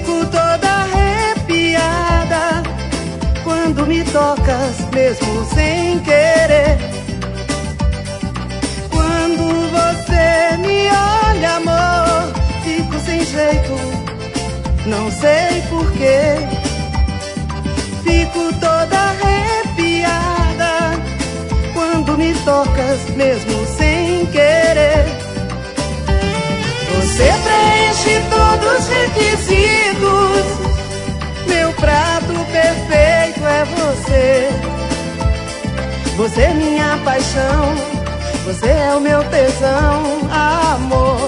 Fico toda arrepiada quando me tocas, mesmo sem querer. Quando você me olha, amor, fico sem jeito, não sei porquê. Fico toda arrepiada quando me tocas, mesmo sem querer. Você preenche todos os requisitos, meu prato perfeito é você. Você é minha paixão, você é o meu tesão, amor.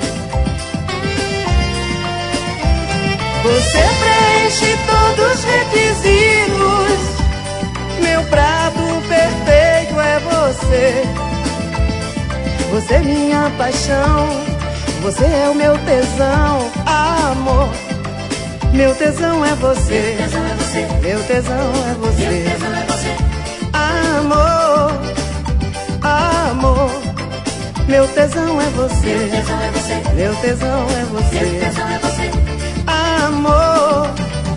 Você preenche todos os requisitos, meu prato perfeito é você. Você é minha paixão, você é o meu tesão, amor. Meu tesão é você, meu tesão é você, amor, amor. Meu tesão é você, meu tesão é você, amor.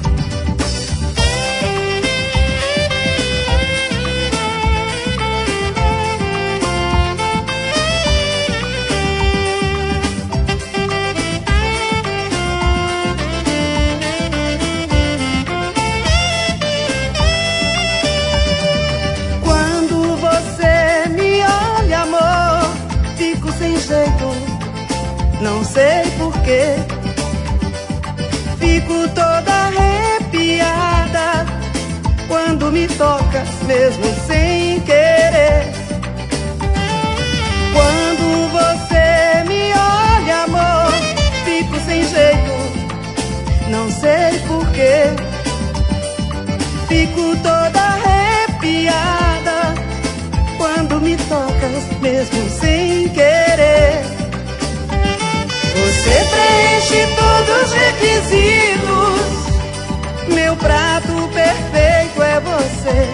Não sei porquê, fico toda arrepiada quando me tocas, mesmo sem querer. Quando você me olha, amor, fico sem jeito, não sei porquê. Fico toda arrepiada quando me tocas, mesmo sem querer. Você preenche todos os requisitos, meu prato perfeito é você.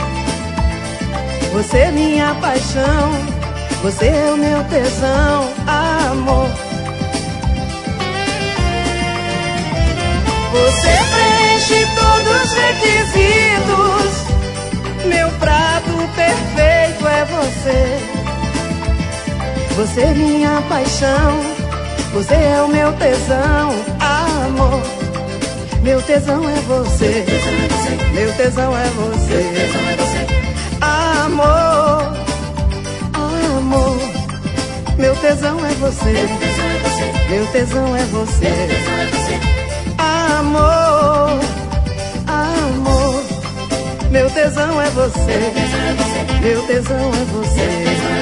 Você é minha paixão, você é o meu tesão, amor. Você preenche todos os requisitos, meu prato perfeito é você. Você é minha paixão, você é o meu tesão, amor. Meu tesão é você, meu tesão é você, amor, amor. Meu tesão é você, meu tesão é você, amor, amor. Meu tesão é você, meu tesão é você.